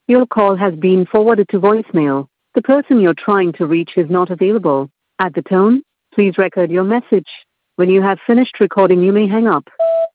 Your call has been forwarded to voicemail. The person you're trying to reach is not available. At the tone, please record your message. When you have finished recording, you may hang up.